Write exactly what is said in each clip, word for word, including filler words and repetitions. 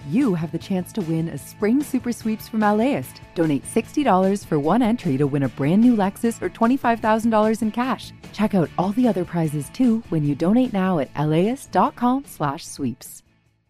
you have the chance to win a Spring Super Sweeps from LAist. Donate sixty dollars for one entry to win a brand new Lexus or twenty-five thousand dollars in cash. Check out all the other prizes too when you donate now at laist.com slash sweeps.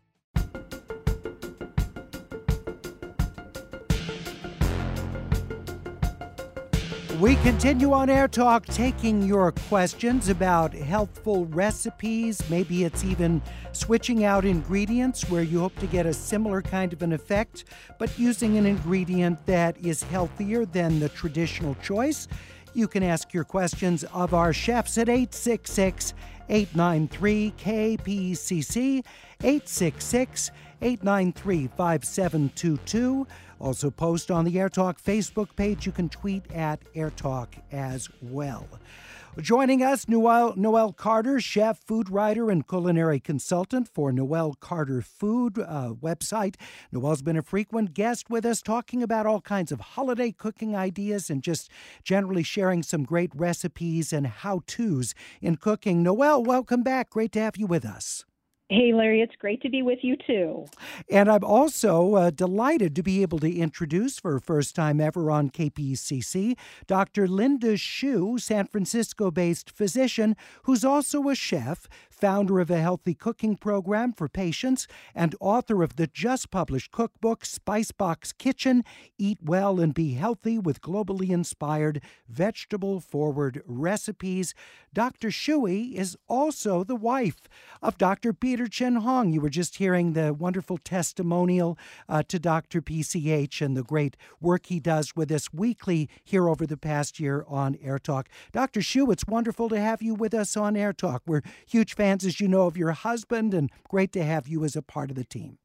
We continue on Air Talk, taking your questions about healthful recipes. Maybe it's even switching out ingredients where you hope to get a similar kind of an effect, but using an ingredient that is healthier than the traditional choice. You can ask your questions of our chefs at eight six six, eight nine three, K P C C, eight six six, eight nine three, five seven two two. Also post on the AirTalk Facebook page. You can tweet at AirTalk as well. Joining us, Noelle, Noelle Carter, chef, food writer, and culinary consultant for Noelle Carter Food uh, website. Noelle's been a frequent guest with us, talking about all kinds of holiday cooking ideas and just generally sharing some great recipes and how-tos in cooking. Noelle, welcome back. Great to have you with us. Hey, Larry, it's great to be with you, too. And I'm also uh, delighted to be able to introduce, for the first time ever on K P C C, Doctor Linda Shu, San Francisco-based physician who's also a chef, founder of a healthy cooking program for patients, and author of the just-published cookbook, Spicebox Kitchen, Eat Well and Be Healthy with Globally Inspired Vegetable-Forward Recipes. Doctor Shui is also the wife of Doctor Peter Chen Hong. You were just hearing the wonderful testimonial uh, to Doctor P C H and the great work he does with us weekly here over the past year on Air Talk. Doctor Shu, it's wonderful to have you with us on Air Talk. We're huge fans, as you know, of your husband, and great to have you as a part of the team.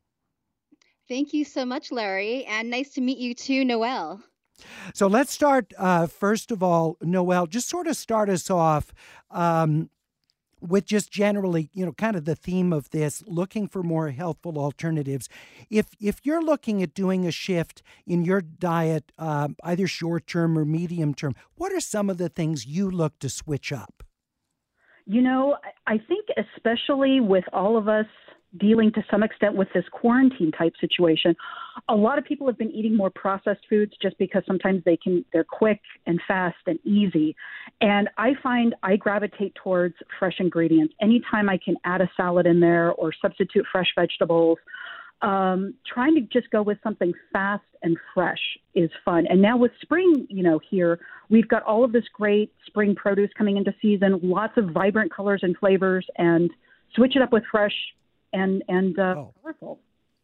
Thank you so much, Larry, and nice to meet you too, Noelle. So let's start, uh, first of all, Noelle, just sort of start us off um, with just generally, you know, kind of the theme of this, looking for more healthful alternatives. If if you're looking at doing a shift in your diet, um, either short-term or medium-term, what are some of the things you look to switch up? You know, I think especially with all of us dealing to some extent with this quarantine type situation, a lot of people have been eating more processed foods just because sometimes they can, they're quick and fast and easy. And I find I gravitate towards fresh ingredients. Anytime I can add a salad in there or substitute fresh vegetables, um, trying to just go with something fast and fresh is fun. And now with spring, you know, here, we've got all of this great spring produce coming into season, lots of vibrant colors and flavors, and switch it up with fresh and and uh, oh. colorful.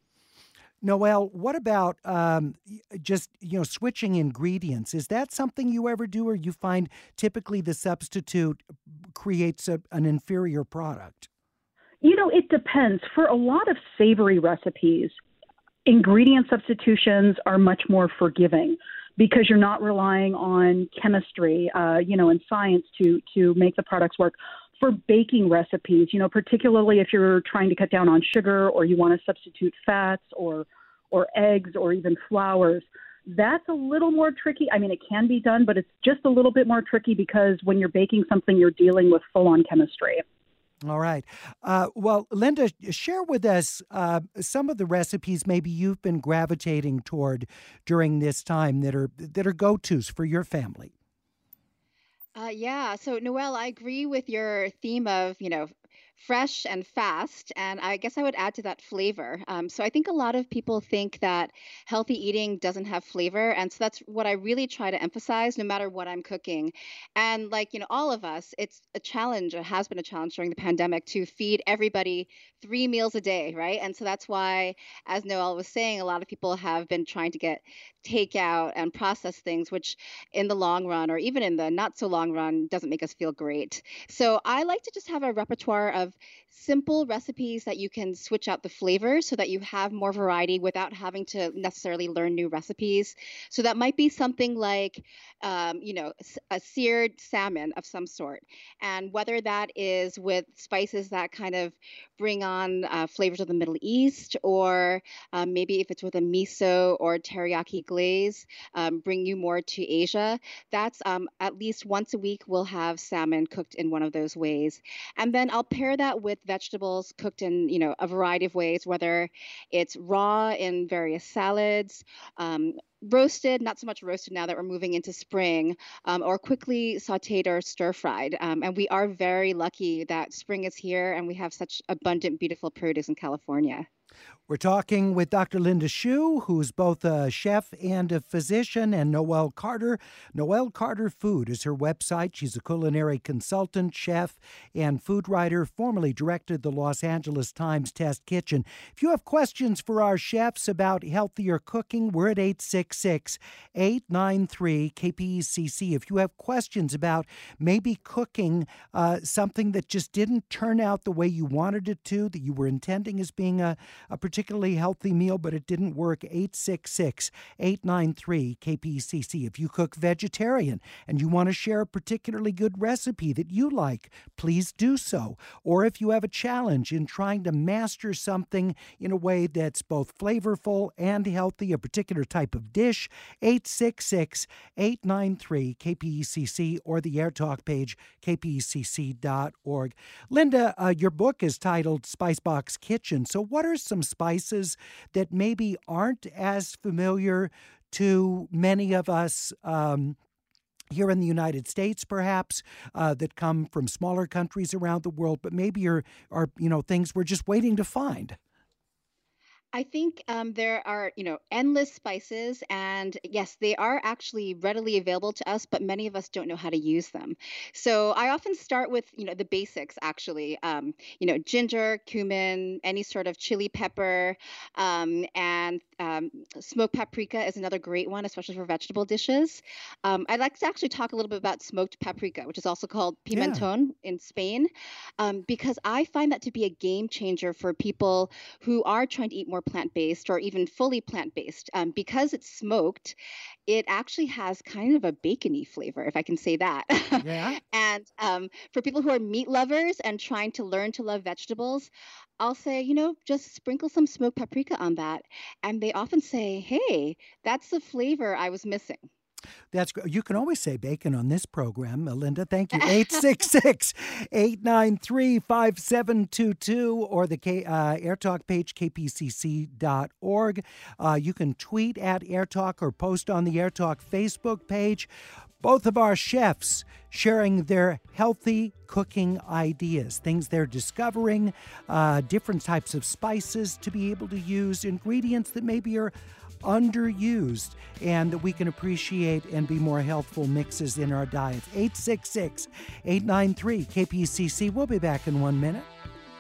Noelle, what about um, just, you know, switching ingredients? Is that something you ever do, or you find typically the substitute creates a, an inferior product? You know, it depends. For a lot of savory recipes, ingredient substitutions are much more forgiving because you're not relying on chemistry, uh, you know, and science to to make the products work. For baking recipes, you know, particularly if you're trying to cut down on sugar or you want to substitute fats or or eggs or even flours, that's a little more tricky. I mean, it can be done, but it's just a little bit more tricky because when you're baking something, you're dealing with full-on chemistry. All right. Uh, well, Linda, share with us uh, some of the recipes maybe you've been gravitating toward during this time that are that are go-tos for your family. Uh, yeah, so Noelle, I agree with your theme of, you know, fresh and fast. And I guess I would add to that flavor. Um, so I think a lot of people think that healthy eating doesn't have flavor. And so that's what I really try to emphasize no matter what I'm cooking. And like, you know, all of us, it's a challenge, it has been a challenge during the pandemic to feed everybody three meals a day, right? And so that's why, as Noelle was saying, a lot of people have been trying to get takeout and process things, which in the long run, or even in the not so long run, doesn't make us feel great. So I like to just have a repertoire of simple recipes that you can switch out the flavors so that you have more variety without having to necessarily learn new recipes. So that might be something like, um, you know, a seared salmon of some sort. And whether that is with spices that kind of bring on uh, flavors of the Middle East, or um, maybe if it's with a miso or teriyaki glaze, fillets um, bring you more to Asia. That's um, at least once a week we'll have salmon cooked in one of those ways. And then I'll pair that with vegetables cooked in, you know, a variety of ways, whether it's raw in various salads, um, roasted, not so much roasted now that we're moving into spring, um, or quickly sauteed or stir fried. Um, and we are very lucky that spring is here and we have such abundant, beautiful produce in California. We're talking with Doctor Linda Shu, who's both a chef and a physician, and Noelle Carter. Noelle Carter Food is her website. She's a culinary consultant, chef, and food writer, formerly directed the Los Angeles Times Test Kitchen. If you have questions for our chefs about healthier cooking, we're at eight six six, eight nine three, K P E C C. If you have questions about maybe cooking uh, something that just didn't turn out the way you wanted it to, that you were intending as being a, a particularly healthy meal, but it didn't work, eight six six, eight nine three, K P E C C. If you cook vegetarian and you want to share a particularly good recipe that you like, please do so. Or if you have a challenge in trying to master something in a way that's both flavorful and healthy, a particular type of dish, eight six six, eight nine three, K P E C C, or the AirTalk page, K P E C C dot org. Linda, uh, your book is titled Spicebox Kitchen. So what are some spices that maybe aren't as familiar to many of us um, here in the United States, perhaps, uh, that come from smaller countries around the world, but maybe are, are you know, things we're just waiting to find? I think um, there are, you know, endless spices, and yes, they are actually readily available to us, but many of us don't know how to use them. So I often start with, you know, the basics, actually, um, you know, ginger, cumin, any sort of chili pepper, um, and um, smoked paprika is another great one, especially for vegetable dishes. Um, I'd like to actually talk a little bit about smoked paprika, which is also called pimenton yeah. in Spain, um, because I find that to be a game changer for people who are trying to eat more plant-based or even fully plant-based. Um, because it's smoked, it actually has kind of a bacony flavor, if I can say that. Yeah. And um, for people who are meat lovers and trying to learn to love vegetables, I'll say, you know, just sprinkle some smoked paprika on that. And they often say, hey, that's the flavor I was missing. That's great. You can always say bacon on this program, Linda. Thank you. eight six six, eight nine three, five seven two two or the K, uh, AirTalk page, K P C C dot org. Uh, you can tweet at AirTalk or post on the AirTalk Facebook page. Both of our chefs sharing their healthy cooking ideas, things they're discovering, uh, different types of spices to be able to use, ingredients that maybe are underused and that we can appreciate and be more healthful mixes in our diets. eight six six, eight nine three, K P C C. We'll be back in one minute.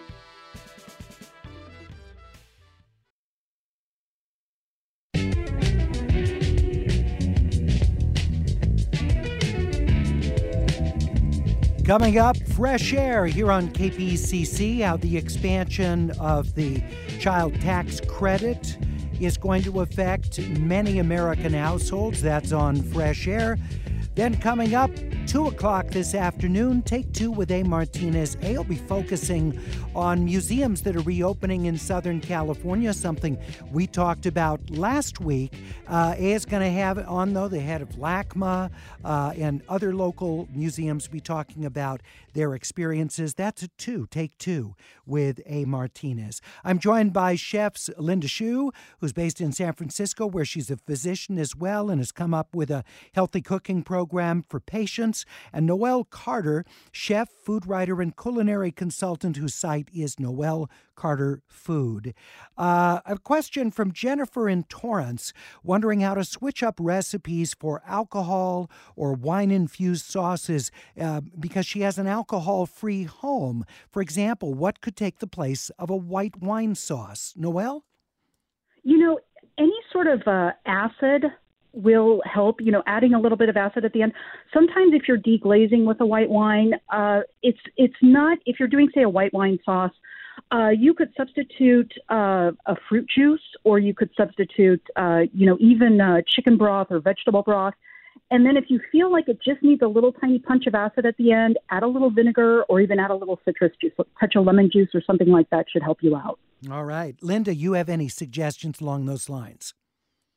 Coming up, fresh air here on K P C C, how the expansion of the child tax credit is going to affect many American households. That's on Fresh Air. Then coming up, two o'clock this afternoon, Take Two with A. Martinez. A will be focusing on museums that are reopening in Southern California, something we talked about last week. Uh, A is going to have on, though, the head of LACMA uh, and other local museums be talking about their experiences. That's a two, Take Two with A. Martinez. I'm joined by chefs Linda Shu, who's based in San Francisco, where she's a physician as well and has come up with a healthy cooking program for patients, and Noelle Carter, chef, food writer, and culinary consultant whose site is Noelle Carter Food. Uh, a question from Jennifer in Torrance, wondering how to switch up recipes for alcohol or wine-infused sauces uh, because she has an alcohol-free home. For example, what could take the place of a white wine sauce? Noelle? You know, any sort of uh, acid will help, you know, adding a little bit of acid at the end. Sometimes if you're deglazing with a white wine, uh, it's it's not, if you're doing, say, a white wine sauce, uh, you could substitute uh, a fruit juice, or you could substitute, uh, you know, even uh, chicken broth or vegetable broth. And then if you feel like it just needs a little tiny punch of acid at the end, add a little vinegar or even add a little citrus juice. A touch of lemon juice or something like that should help you out. All right. Linda, you have any suggestions along those lines?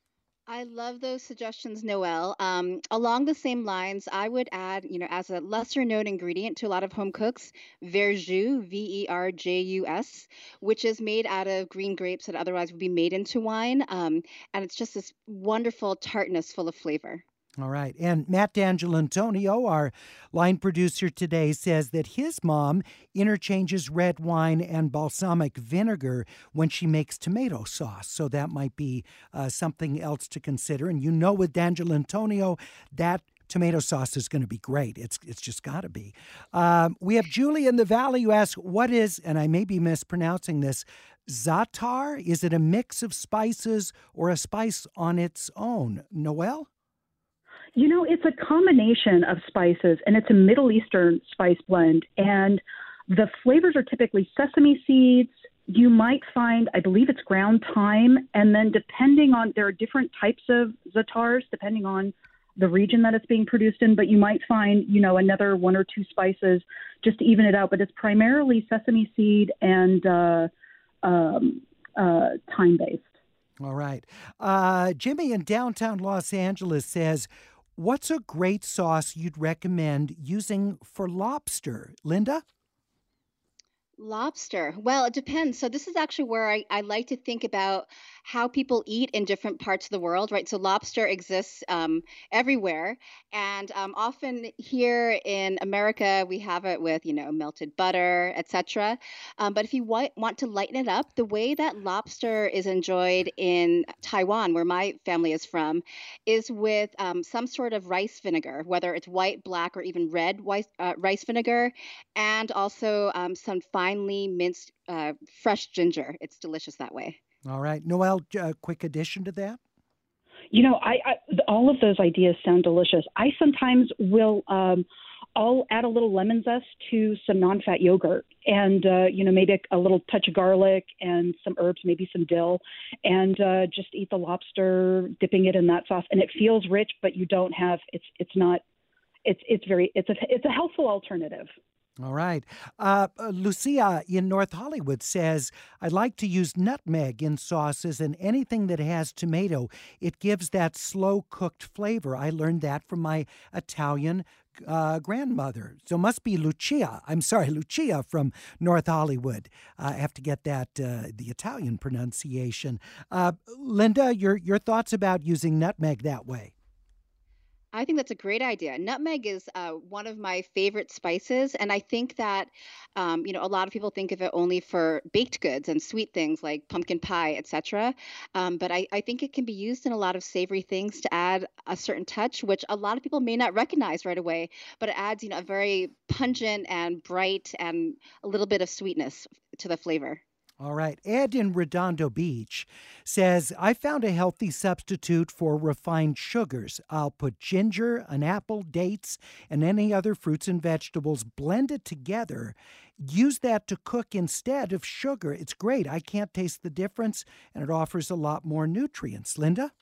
I love those suggestions, Noelle. Um, along the same lines, I would add, you know, as a lesser known ingredient to a lot of home cooks, verjus, V E R J U S, which is made out of green grapes that otherwise would be made into wine. Um, and it's just this wonderful tartness full of flavor. All right. And Matt D'Angelantonio, our line producer today, says that his mom interchanges red wine and balsamic vinegar when she makes tomato sauce. So that might be uh, something else to consider. And you know, with D'Angelantonio, that tomato sauce is going to be great. It's it's just got to be. Um, we have Julie in the Valley who asks, what is, and I may be mispronouncing this, za'atar? Is it a mix of spices or a spice on its own? Noelle? You know, it's a combination of spices, and it's a Middle Eastern spice blend. And the flavors are typically sesame seeds. You might find, I believe it's ground thyme. And then depending on, there are different types of za'atars, depending on the region that it's being produced in. But you might find, you know, another one or two spices just to even it out. But it's primarily sesame seed and uh, um, uh, thyme-based. All right. Uh, Jimmy in downtown Los Angeles says, what's a great sauce you'd recommend using for lobster? Linda? Lobster. Well, it depends. So this is actually where I, I like to think about how people eat in different parts of the world, right? So lobster exists um, everywhere. And um, often here in America, we have it with, you know, melted butter, et cetera. Um, but if you wa- want to lighten it up, the way that lobster is enjoyed in Taiwan, where my family is from, is with um, some sort of rice vinegar, whether it's white, black, or even red white, uh, rice vinegar, and also um, some finely minced uh, fresh ginger. It's delicious that way. All right. Noelle, a quick addition to that? You know, I, I all of those ideas sound delicious. I sometimes will, um, I'll add a little lemon zest to some non-fat yogurt, and uh, you know, maybe a, a little touch of garlic and some herbs, maybe some dill, and uh, just eat the lobster, dipping it in that sauce, and it feels rich, but you don't have it's it's not it's it's very it's a it's a healthful alternative. All right. Uh, Lucia in North Hollywood says, I like to use nutmeg in sauces and anything that has tomato. It gives that slow-cooked flavor. I learned that from my Italian uh, grandmother. So it must be Lucia. I'm sorry, Lucia from North Hollywood. Uh, I have to get that, uh, the Italian pronunciation. Uh, Linda, your, your thoughts about using nutmeg that way? I think that's a great idea. Nutmeg is uh, one of my favorite spices, and I think that um, you know a lot of people think of it only for baked goods and sweet things like pumpkin pie, et cetera. Um, but I, I think it can be used in a lot of savory things to add a certain touch, which a lot of people may not recognize right away. But it adds you know a very pungent and bright and a little bit of sweetness to the flavor. All right. Ed in Redondo Beach says, I found a healthy substitute for refined sugars. I'll put ginger, an apple, dates, and any other fruits and vegetables, blend it together. Use that to cook instead of sugar. It's great. I can't taste the difference, and it offers a lot more nutrients. Linda?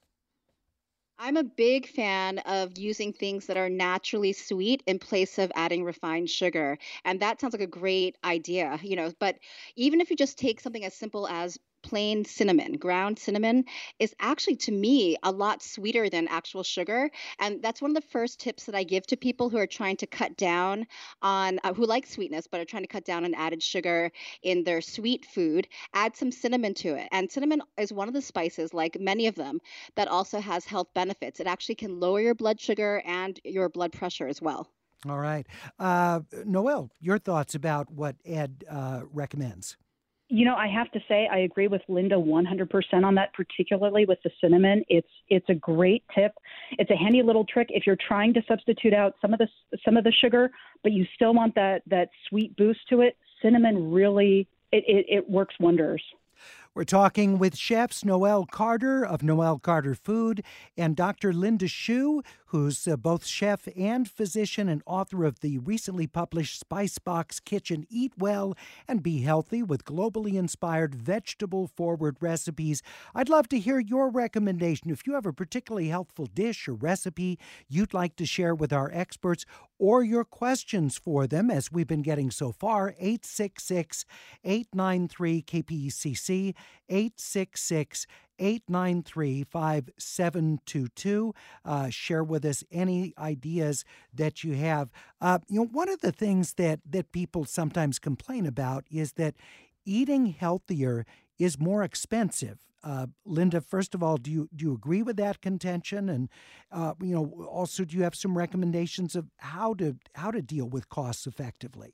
I'm a big fan of using things that are naturally sweet in place of adding refined sugar. And that sounds like a great idea, you know, but even if you just take something as simple as plain cinnamon, ground cinnamon is actually to me a lot sweeter than actual sugar. And that's one of the first tips that I give to people who are trying to cut down on, uh, who like sweetness, but are trying to cut down on added sugar in their sweet food. Add some cinnamon to it. And cinnamon is one of the spices, like many of them, that also has health benefits. It actually can lower your blood sugar and your blood pressure as well. All right. Uh, Noelle, your thoughts about what Ed uh, recommends? You know, I have to say I agree with Linda one hundred percent on that, particularly with the cinnamon. It's it's a great tip. It's a handy little trick if you're trying to substitute out some of the some of the sugar, but you still want that that sweet boost to it. Cinnamon really it, it, it works wonders. We're talking with chefs Noelle Carter of Noelle Carter Food and Doctor Linda Shu, who's uh, both chef and physician and author of the recently published Spicebox Kitchen Eat Well and Be Healthy with globally inspired vegetable-forward recipes. I'd love to hear your recommendation. If you have a particularly helpful dish or recipe you'd like to share with our experts or your questions for them, as we've been getting so far, eight six six, eight nine three, K P E C C, eight six six, eight nine three, five seven two two. Uh, share with us any ideas that you have. Uh, you know, one of the things that, that people sometimes complain about is that eating healthier is more expensive. Uh, Linda, first of all, do you do you agree with that contention? And uh, you know, also, do you have some recommendations of how to how to deal with costs effectively?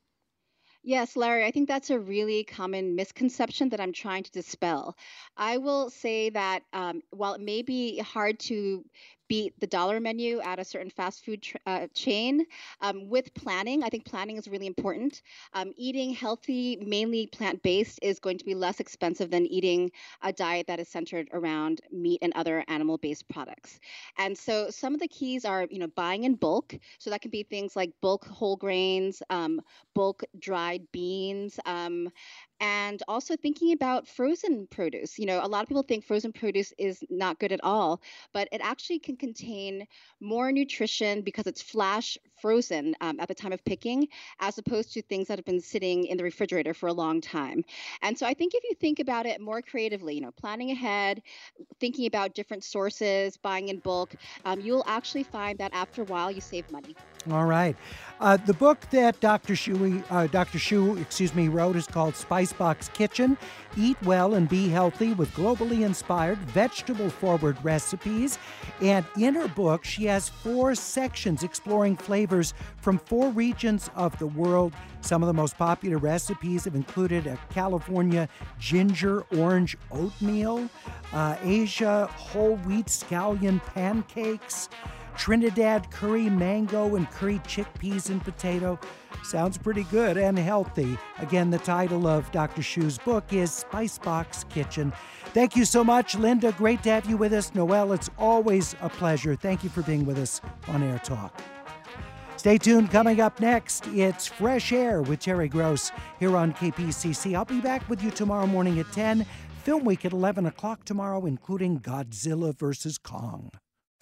Yes, Larry, I think that's a really common misconception that I'm trying to dispel. I will say that um, while it may be hard to beat the dollar menu at a certain fast food tr- uh, chain, um, with planning, I think planning is really important. Um, eating healthy, mainly plant based, is going to be less expensive than eating a diet that is centered around meat and other animal based products. And so some of the keys are, you know, buying in bulk. So that can be things like bulk whole grains, um, bulk dried beans, um, and also thinking about frozen produce. You know, a lot of people think frozen produce is not good at all, but it actually can contain more nutrition because it's flash frozen um, at the time of picking, as opposed to things that have been sitting in the refrigerator for a long time. And so I think if you think about it more creatively, you know, planning ahead, thinking about different sources, buying in bulk, um, you'll actually find that after a while you save money. All right. Uh, the book that Doctor Shu, uh, Doctor Shu, excuse me, wrote is called Spicebox Kitchen: Eat Well and Be Healthy with Globally Inspired Vegetable-Forward Recipes. And in her book, she has four sections exploring flavors from four regions of the world. Some of the most popular recipes have included a California ginger orange oatmeal, uh, Asia whole wheat scallion pancakes, Trinidad curry mango and curry chickpeas and potato. Sounds pretty good and healthy. Again, the title of Doctor Shu's book is Spicebox Kitchen. Thank you so much, Linda. Great to have you with us. Noelle, it's always a pleasure. Thank you for being with us on Air Talk. Stay tuned. Coming up next, it's Fresh Air with Terry Gross here on K P C C. I'll be back with you tomorrow morning at ten. Film Week at eleven o'clock tomorrow, including Godzilla versus Kong.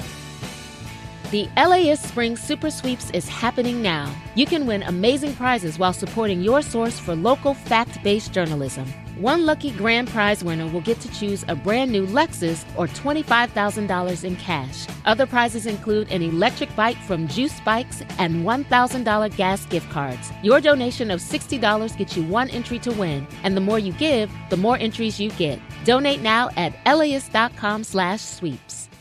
The L A S Spring Super Sweeps is happening now. You can win amazing prizes while supporting your source for local fact-based journalism. One lucky grand prize winner will get to choose a brand new Lexus or twenty-five thousand dollars in cash. Other prizes include an electric bike from Juice Bikes and one thousand dollars gas gift cards. Your donation of sixty dollars gets you one entry to win, and the more you give, the more entries you get. Donate now at L A S dot com slash sweeps.